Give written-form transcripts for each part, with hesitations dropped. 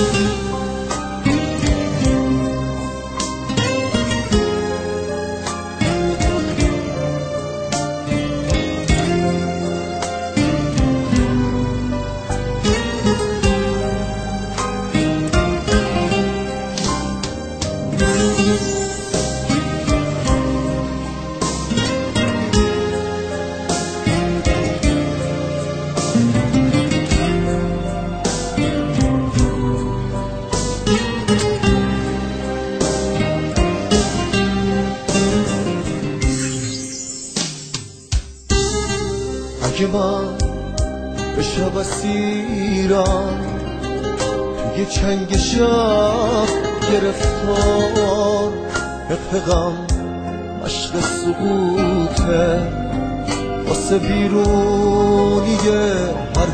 اگه من بشم اسیرم توی چنگ شب گرفتار، حقم مشق سقوطه واسه بیرونی هر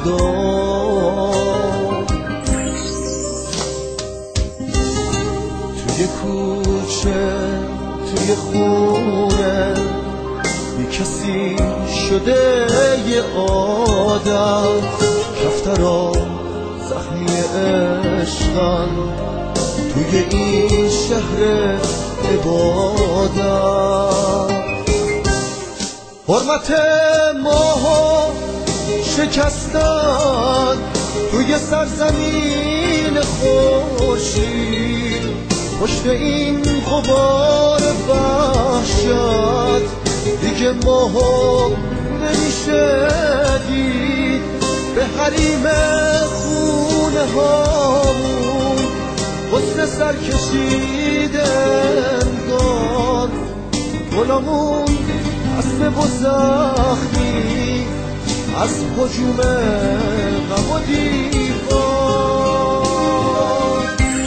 دار. توی کوچه توی خونه بی کسی شده یه عادت، کفترا زخمی عشقن توی این شهر عبادت. حرمت ماها شکستن توی سرزمین خورشید، پشت این غبار وحشت دیگه ماها نمیشه دید. به حریم خونه هامون حسن سر کشیده انگار، گلامون اسب و زخمی از هجوم غم و دیوار.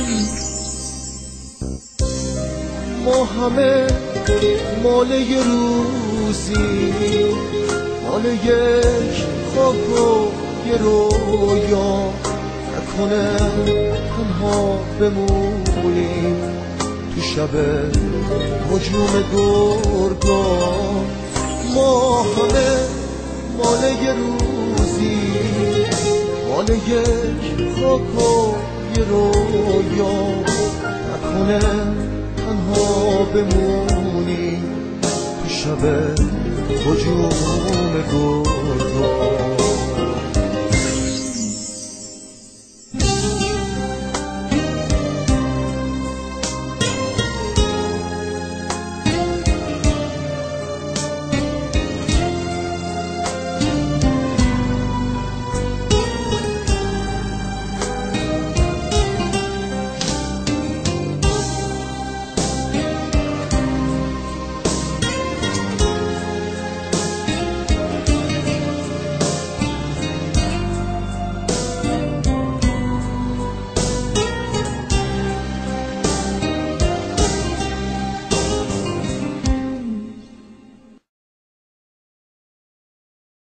ما همه مال یه روزی، مال یک خاک و یه رویا، نکنه تنها بمونیم تو شب هجوم گرگا. ما همه مال یه روزی، مال یک خاک و یه رویا، نکنه تنها بمونیم تو شب هجوم گرگا.